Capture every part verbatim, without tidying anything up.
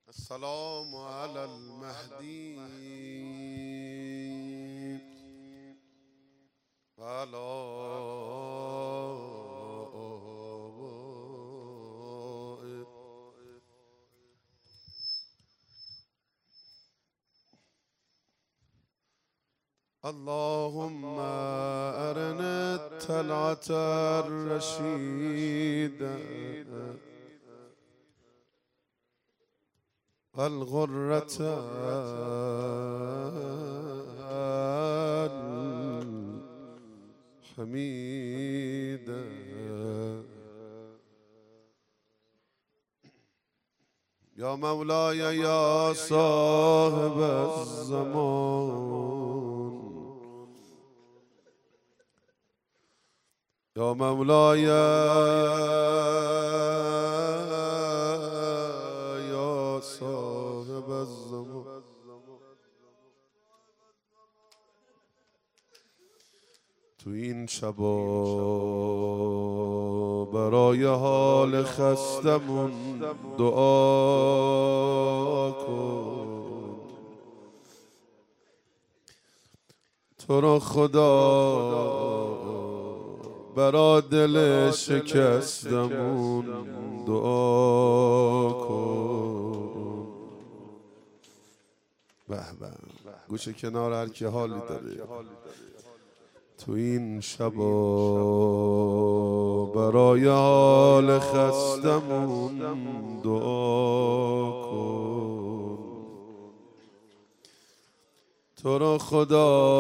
السلام على المهدي وعلى آبائه. اللهم أرنا الطلعة الرشيدة والغرة الحميدة. يا مولاي يا صاحب الزمان، يا مولاي يا صاحب الزمان، تو این شبا برای حال خستمون دعا کن. تو رو خدا برا دل شکستمون دعا کن. به به گوشه کنار هر کی حالی داره. تو این شبا برای حال خستمون دعا کن. تو رو خدا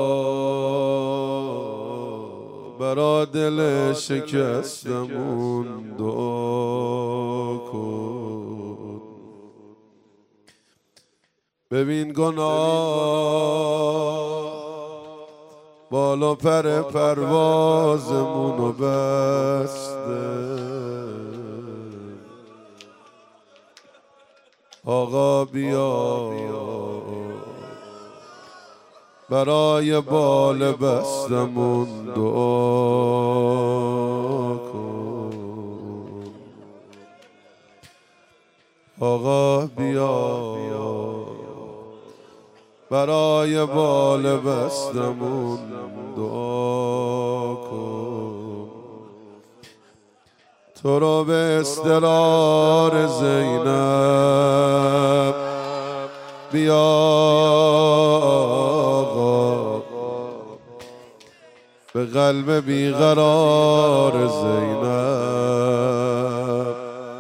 برا دل شکستمون دعا کن. ببین گناه بالا پر پروازمونو بسته، آقا بیا برای بال بستمون دعا کن. آقا بیا برای بال بستمون دعا کن. تو رو به استرار زینب بیا آقا، به قلب بیقرار زینب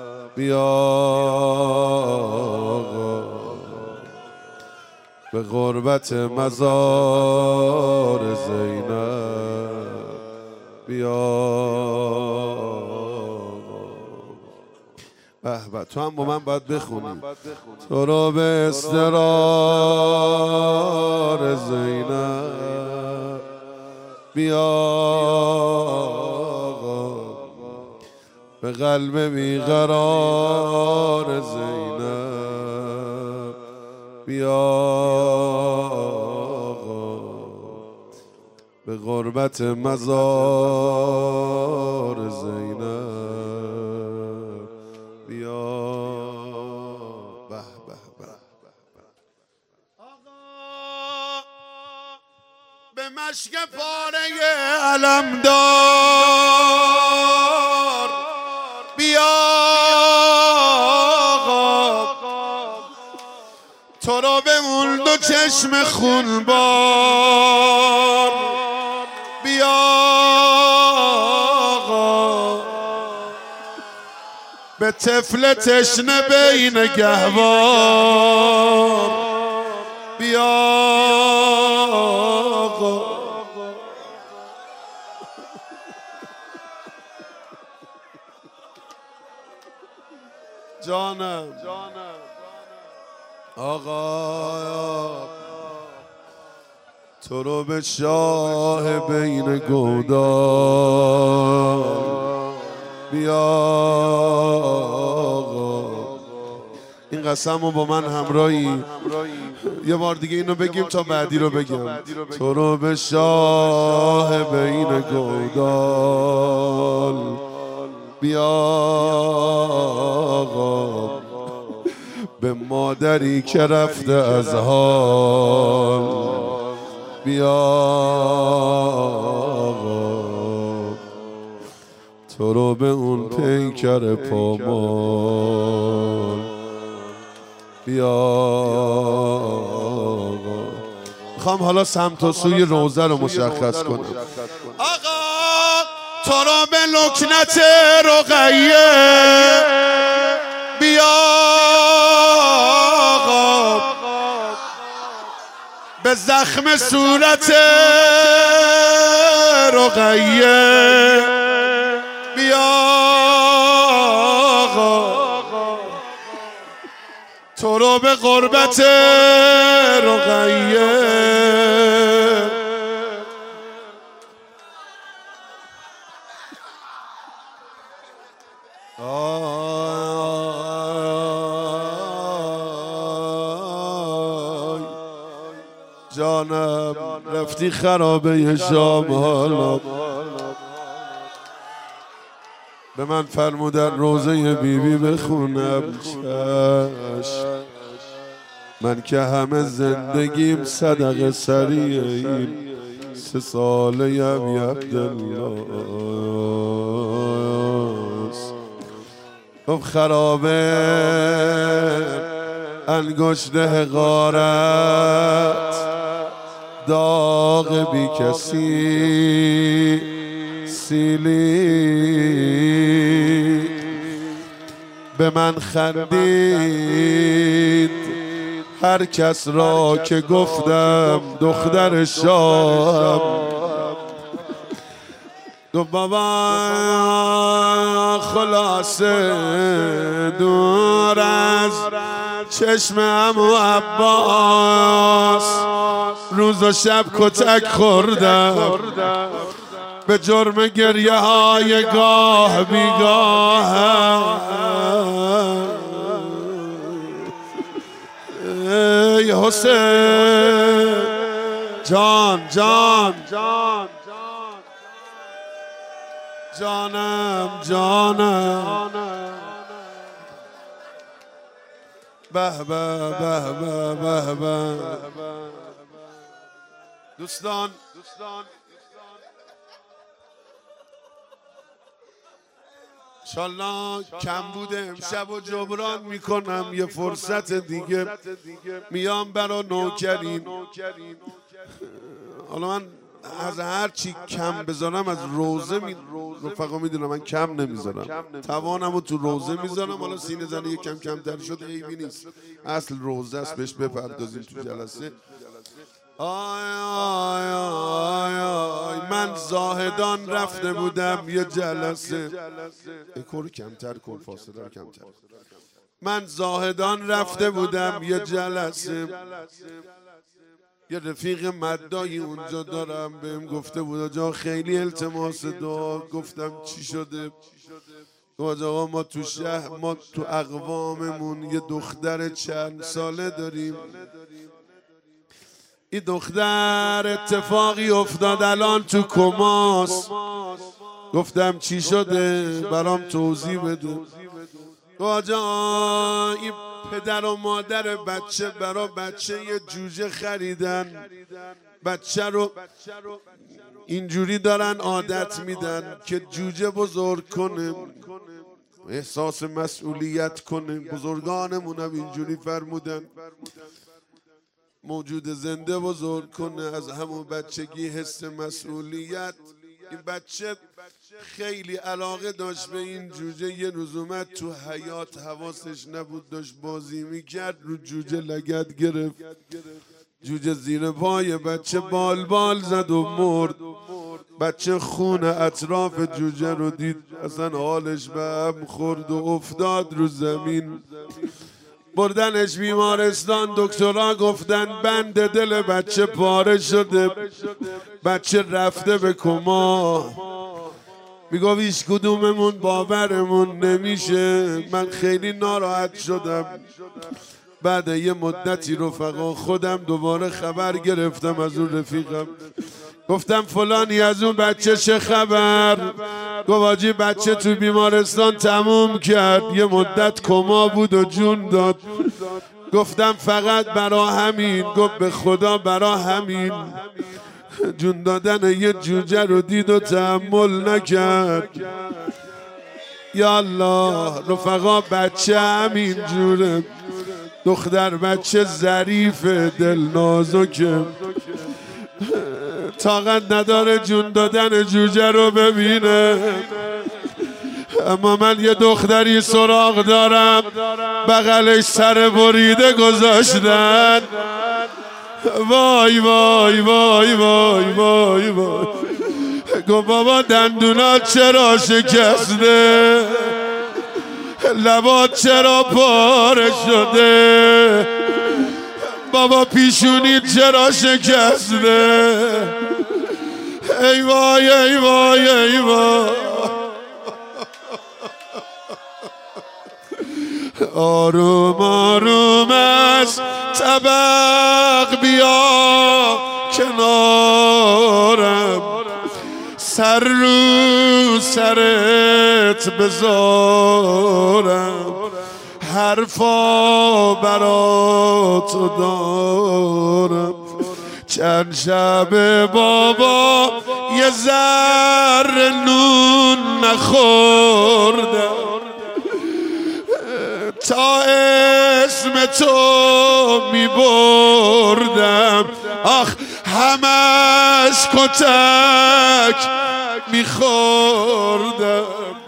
بیا، به غربت مزار زینب بیا. به به تو هم با من باید بخونی. تو رو به استرار زینب بیا، به قلب بیقرار زینب بیا، به غربت مزار زینب بیا. به به به آقا به مشک پاره علمدار بیا، تو را بمون دو چشم خونبار بیا، به طفل تشنه بین گهوار بیا. جانم آقا تو رو به شاه بین گودار بیا آقا. این قسم رو با من همراهی یه بار دیگه اینو بگیم تا بعدی رو بگم. تو رو به شاه بین گودال بیا آقا، به مادری که رفته از حال. بیا تو رو به اون پیکر پامال. بیا میخوام حالا سمت و سوی روزه رو مشخص کنم. آقا تو رو به لکنت رقیه بیا، به زخم صورت رقیه بیا، تو رو به قربت رقیه جانم رفتی خرابه شام حالا. به من فرمودن روزه بیبی بخونم، چشم. من که همه زندگیم صدقه سریه این سه ساله یم ی عبدالله. خب خرابه انگشت حقارت داغ بی کسی سیلی به من خندید هر کس را که گفتم دختر شام. دو بابا خلاصه دور از چشم عمو عباس روز و شب کتک خوردم به جرم گریه های گاه بیگاه. ای حسین جان جان جانم جانم به به به به به به. دوستان انشالله کم بوده امشب و جبران میکنم، یه فرصت دیگه میام برا نوکرین. حالا من از هر چی کم بذارم از روزه می... رفقا میدونم من کم نمیذارم، توانم رو تو روزه میذارم. حالا سینه زنی یک کم کمتر شد عیبی نیست، اصل روزه است، بهش بپردازیم تو جلسه. آی آی آی آی من زاهدان رفته بودم یه جلسه، اکور کمتر کن، فاصله رو کمتر. من زاهدان رفته بودم یه جلسه، یه رفیق مدایی اونجا دارم بهم گفته بود جا خیلی التماس دعا. گفتم چی شده؟ گفت آقا ما تو شهر ما تو اقواممون یه دختر چند ساله داریم، این دختر اتفاقی افتاد الان تو کماست. گفتم چی شده؟ برام توضیح بده. آجا این پدر و مادر بچه برا بچه یه جوجه خریدن، بچه رو اینجوری دارن عادت میدن که جوجه بزرگ کنه، احساس مسئولیت کنه. بزرگانمونم اینجوری فرمودن، موجود زنده بزرگ کنه، از همون بچگی حس مسئولیت. این بچه خیلی علاقه داشت به این جوجه. یه روز اومد تو حیاط، حواسش نبود، داشت بازی میکرد، رو جوجه لگد گرفت، جوجه زیر پای بچه بال بال زد و مرد. بچه خون اطراف جوجه رو دید، اصلا حالش به هم خورد و افتاد رو زمین. بردنش بیمارستان، دکترها گفتن بند دل بچه پاره شده، بچه رفته به کما. میگفت هیچ کدوممون باورمون نمیشه. من خیلی ناراحت شدم. بعد یه مدتی رفقا خودم دوباره خبر گرفتم از اون رفیقم، گفتم فلانی از اون بچه چه خبر؟ گفت آجی بچه تو بیمارستان تموم کرد، یه مدت کما بود و جون داد. گفتم فقط برا همین. گفت به خدا برا همین. جون دادن یه جوجه رو دید و تحمل نکرد. یا الله رفقا بچه همین جوره، دختر بچه ظریف دل نازکه، طاقت نداره جون دادن جوجه رو ببینه. اما من یه دختری سراغ دارم بغلش سر بریده گذاشتن. وای وای وای وای وای وای. گفت بابا دندونات چرا شکسته، لبات چرا پاره شده، بابا پیشونیت چرا شکسته. ای وای ای وای ای وای. آروم آروم از طبق بیا کنارم، سر رو سرت بذارم، حرفا برا تو دارم. چند شب بابا یه ذره نون نخوردم تا اسم تو می بردم. آخ همش کتک می خوردم.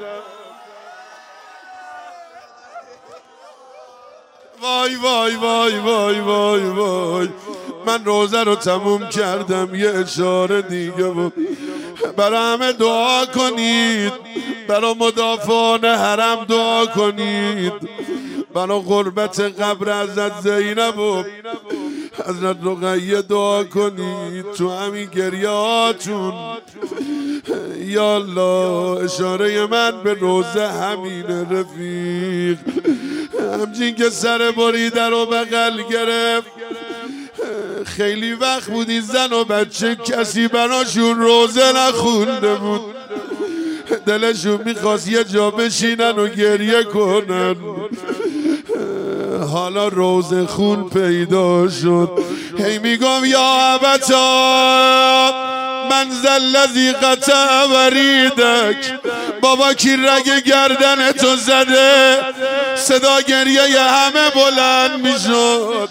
وای وای وای وای وای وای. من روزه رو تموم کردم. یه اشاره دیگه بود. برای همه دعا کنید، برای مدافعان حرم دعا کنید، برای غربت قبر حضرت زینب و حضرت رقیه دعا کنید. تو همین گریه هاتون یا الله اشاره من به روزه همینه رفیق. همچین که سر بریده رو بغل گرفت، خیلی وقت بودی زن و بچه کسی براشون روزه نخونده بود، دلشون میخواست یه جا بشینن و گریه کنن. حالا روزه خون پیدا شد. هی میگم یا ابتا من ذلذی قطع وریدک. بابا کی رگ گردن تو زده؟ صدا گریه همه بلند میشد.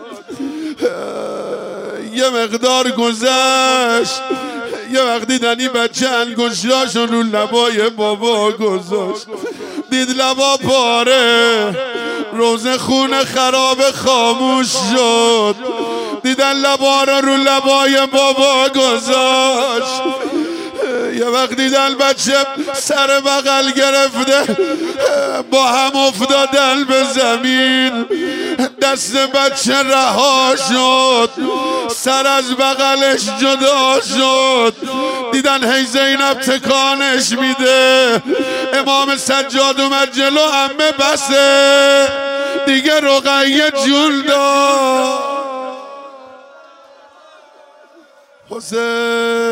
یه مقدار گذشت، یه وقت دیدنی بچه انگشتاشو رو لبای بابا گذاشت، دید لبا پاره، روزه خون خراب خاموش شد. دیدن لبا رو رو لبای بابا گذاشت. یه وقت دیدن بچه سر بغل گرفته با هم افتادن به زمین. دست بچه رها شد، سر از بغلش جدا شد. دیدن هی زینب تکانش میده. امام سجاد اومد جلو، همه بسه دیگه رقیه جون داد. حسین